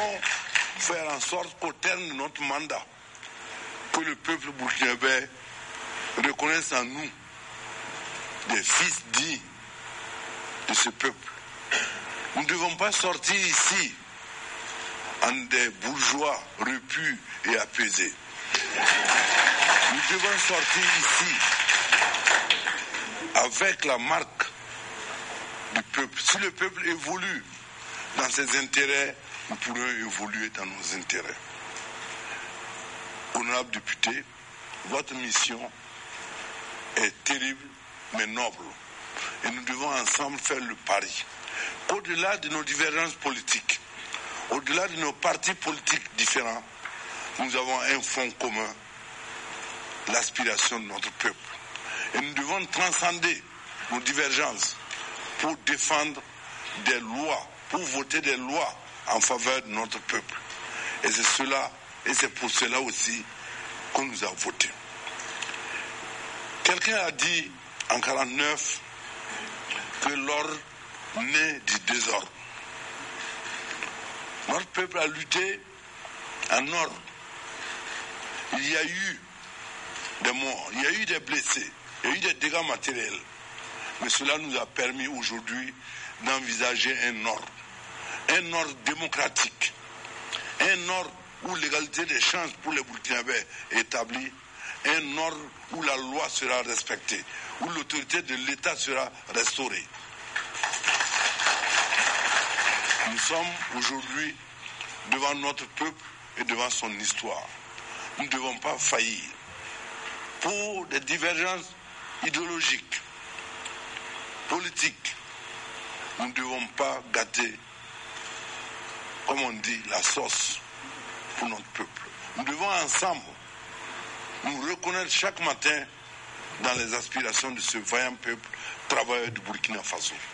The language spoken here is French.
devons faire en sorte qu'au terme de notre mandat, que le peuple burkinabé reconnaisse en nous des fils dignes de ce peuple. Nous ne devons pas sortir ici en des bourgeois repus et apaisés. Nous devons sortir ici avec la marque du peuple. Si le peuple évolue dans ses intérêts, nous pourrons évoluer dans nos intérêts. Honorable député, votre mission est terrible mais noble. Et nous devons ensemble faire le pari qu'au-delà de nos divergences politiques, au-delà de nos partis politiques différents, nous avons un fond commun, l'aspiration de notre peuple. Et nous devons transcender nos divergences pour défendre des lois, pour voter des lois en faveur de notre peuple. Et c'est pour cela aussi qu'on nous a voté. Quelqu'un a dit en 1949 que l'ordre naît du désordre. Notre peuple a lutté en ordre. Il y a eu des morts, il y a eu des blessés, il y a eu des dégâts matériels. Mais cela nous a permis aujourd'hui d'envisager un ordre démocratique, un ordre où l'égalité des chances pour les Burkinabés est établie, un ordre où la loi sera respectée, où l'autorité de l'État sera restaurée. Nous sommes aujourd'hui devant notre peuple et devant son histoire. Nous ne devons pas faillir. Pour des divergences idéologiques, politiques, nous ne devons pas gâter, comme on dit, la sauce pour notre peuple. Nous devons ensemble nous reconnaître chaque matin dans les aspirations de ce vaillant peuple travailleur du Burkina Faso.